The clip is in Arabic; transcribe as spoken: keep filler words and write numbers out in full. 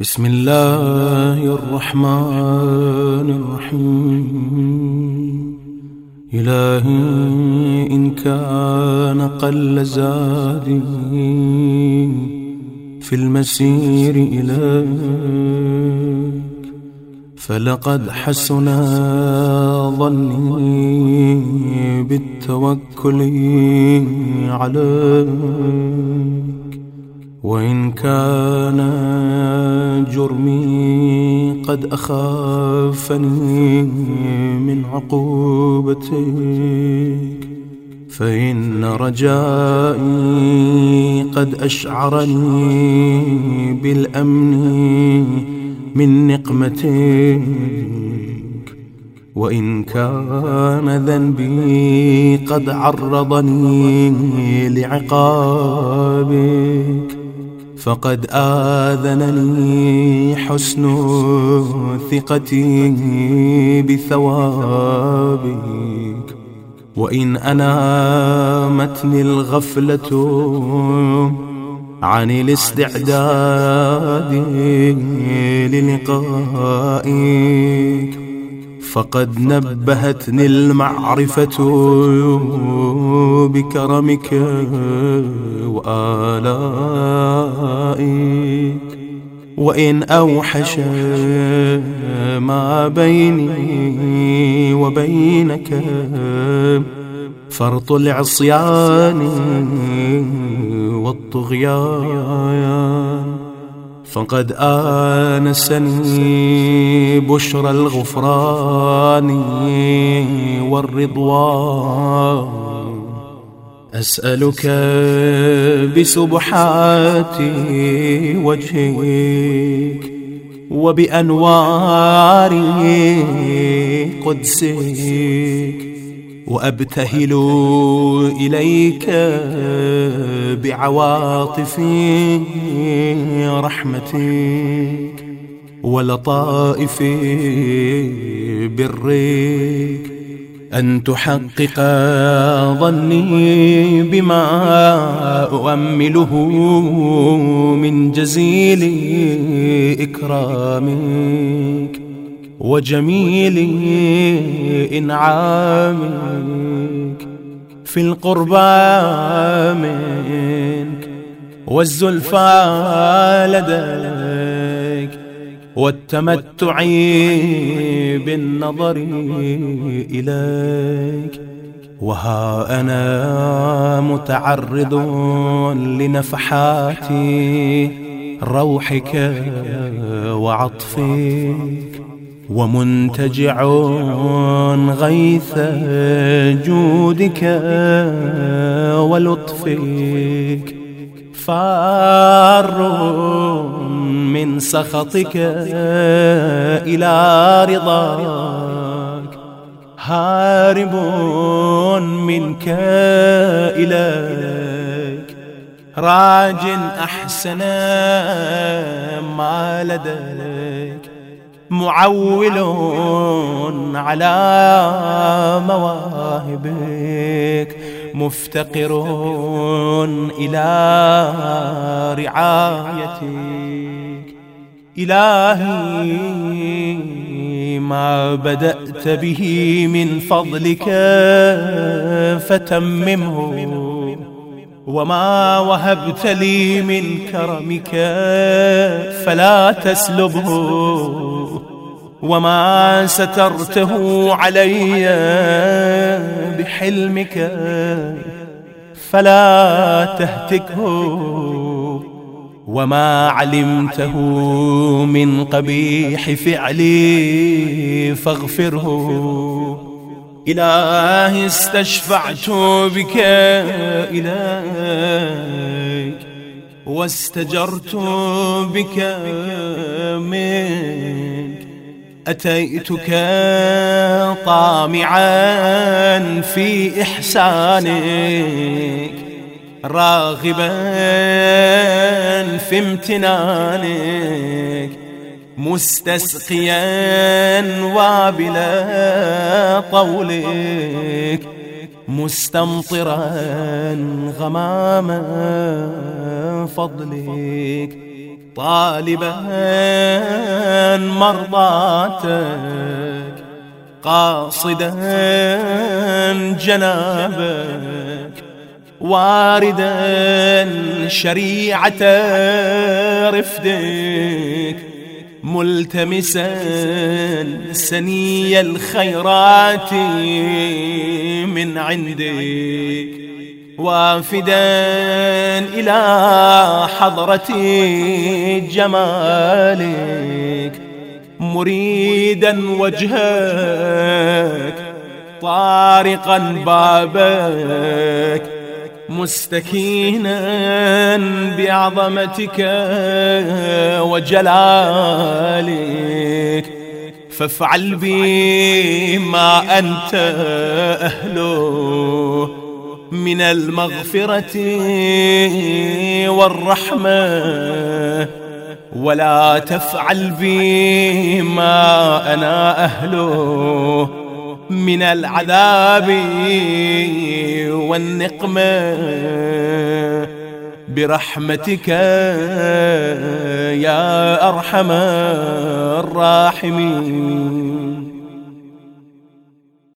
بسم الله الرحمن الرحيم. إلهي إن كان قل زادي في المسير إليك، فلقد حسن ظني بالتوكل عليك. وإن كان جرمي قد أخافني من عقوبتك، فإن رجائي قد أشعرني بالأمن من نقمتك. وإن كان ذنبي قد عرضني لعقابك، فقد آذنني حسن ثقتي بثوابك. وإن أنامتني الغفلة عن الاستعداد للقائك، فقد نبهتني المعرفة بكرمك وآلائك. وإن أوحش ما بيني وبينك فرط العصيان والطغيان، فقد آنسني بشرى الغفران والرضوان. أسألك بسبحات وجهك وبأنوار قدسك، وأبتهل إليك بعواطف رحمتك ولطائف برك، أن تحقق ظني بما أؤمله من جزيل إكرامك وجميل إنعامك في القربى منك والزلفى لديك والتمتع بالنظر إليك. وها أنا متعرض لنفحات روحك وعطفك، ومنتجع غيث جودك ولطفك، فار من سخطك إلى رضاك، هارب منك إليك، راج أحسن ما لديك، معول على مواهبك، مفتقر إلى رعايتك. إلهي ما بدأت به من فضلك فتممه، وما وهبت لي من كرمك فلا تسلبه، وما سترته علي بحلمك فلا تهتكه، وما علمته من قبيح فعلي فاغفره. إلهي استشفعت بك إليك، واستجرت بك منك، أتيتك طامعا في إحسانك، راغبا في امتنانك، مستسقيا وابلا طولك، مستمطرا غمام فضلك. طالبا مرضاتك، قاصدا جنابك، واردا شريعة رفدك، ملتمسا سني الخيرات من عندك، وافدا إلى حضرة جمالك، مريدا وجهك، طارقا بابك، مستكينا بعظمتك وجلالك، فافعل بي ما أنت أهله من المغفرة والرحمة، ولا تفعل بي ما أنا أهله من العذاب والنقمة، برحمتك يا أرحم الراحمين.